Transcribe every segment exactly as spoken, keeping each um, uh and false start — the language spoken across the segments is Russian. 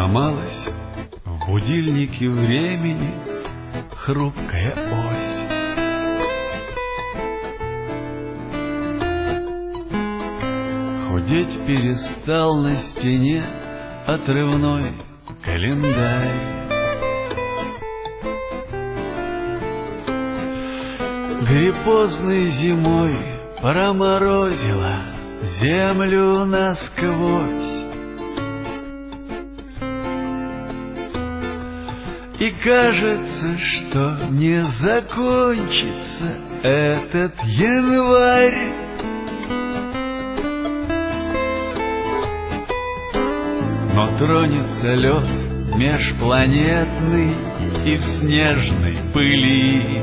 Сломалась в будильнике времени хрупкая ось. Худеть перестал на стене отрывной календарь. Гриппозной зимой проморозила землю насквозь. И кажется, что не закончится этот январь. Но тронется лед межпланетный и в снежной пыли.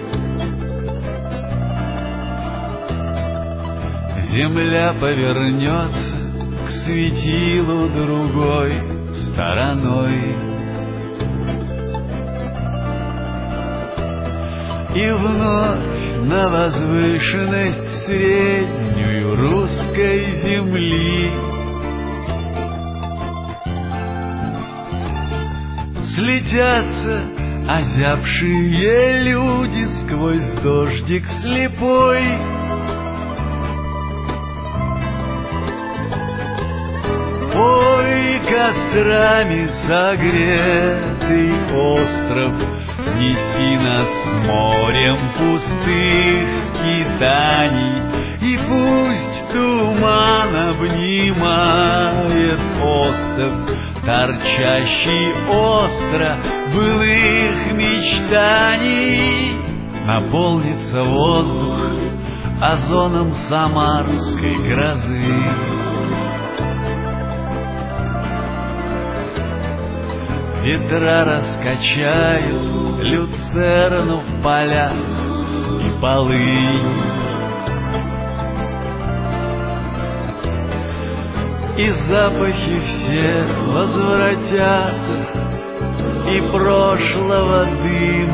Земля повернется к светилу другой стороной. И вновь на возвышенность среднюю русской земли слетятся озябшие люди сквозь дождик слепой. Ой, кострами согретый остров, неси нас морем пустых скитаний, и пусть туман обнимает остов, торчащий остро былых мечтаний. Наполнится воздух озоном самарской грозы. Ветра раскачают люцерну в полях и полынь. И запахи все возвратятся, и прошлого дым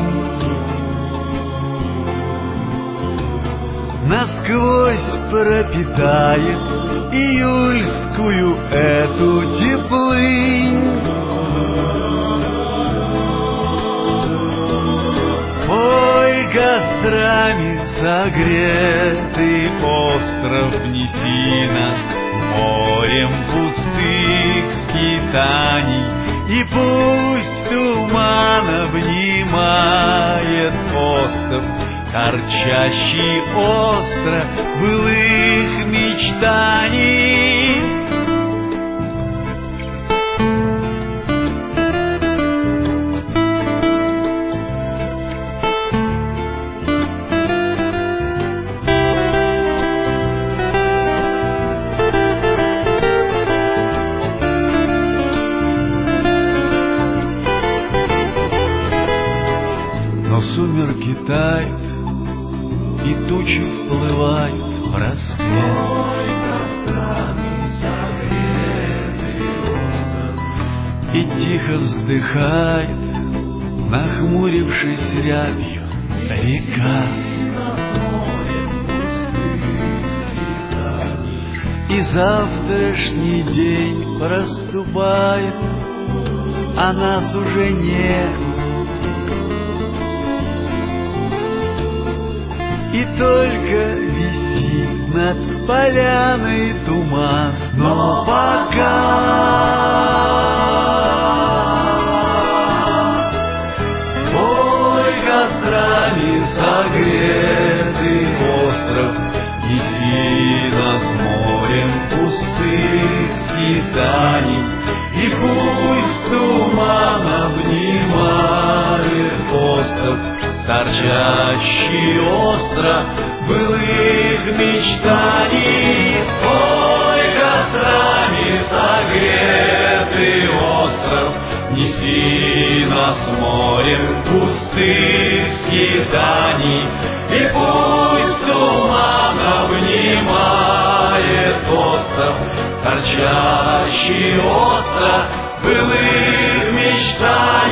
насквозь пропитает июльскую эту теплынь. Ой, кострами согретый остров, неси нас морем пустых скитаний, и пусть туман обнимает остов, торчащий остро былых мечтаний. Сумерки тают, и тучи вплывают в рассвет. И тихо вздыхает, нахмурившись рябью, река. И завтрашний день проступает, а нас уже нет. И только висит над поляной туман, но пока ой, кострами согретый остров, неси нас морем пустых скитаний, и пусть туман обнимает остров, торчащий остро былых мечтаний. Ой, кострами согретый остров, неси нас морем пустых скитаний, и пусть туман обнимает остров, торчащий остро былых мечтаний.